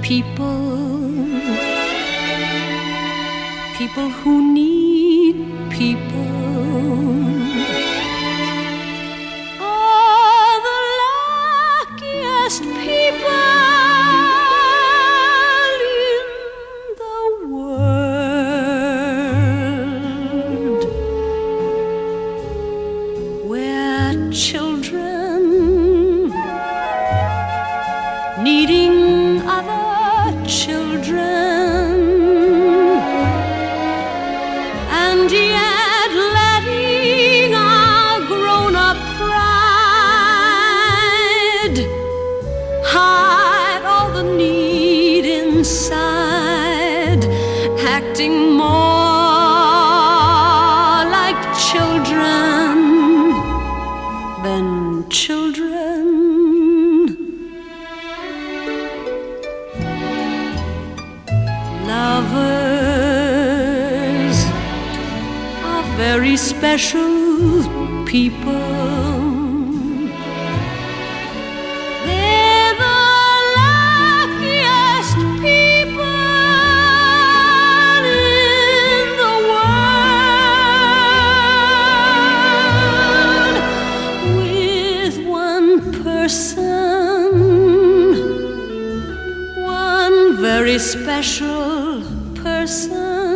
people who need people are the luckiest people in the world, where children needing other children, and yet letting our grown-up pride hide all the need inside, acting more like children than children. Lovers are very special people. They're the luckiest people in the world, with one person, one very special person,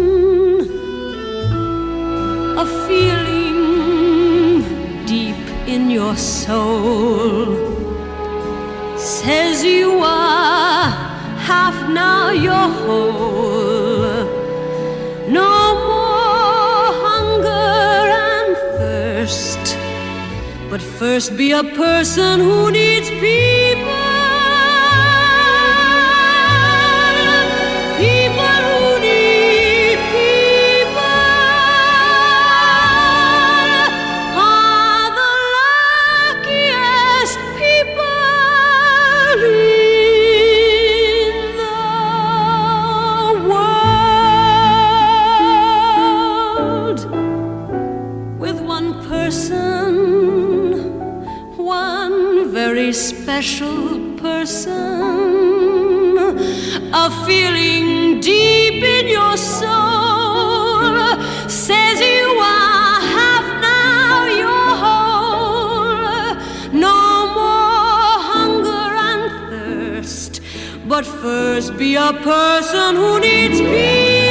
a feeling deep in your soul says you are half, now you're whole. No more hunger and thirst, but first be a person who needs people. People who need people are the luckiest people in the world, with one person, one very special person, a feeling deep in your soul says you are half, now you're whole. No more hunger and thirst, but first be a person who needs peace.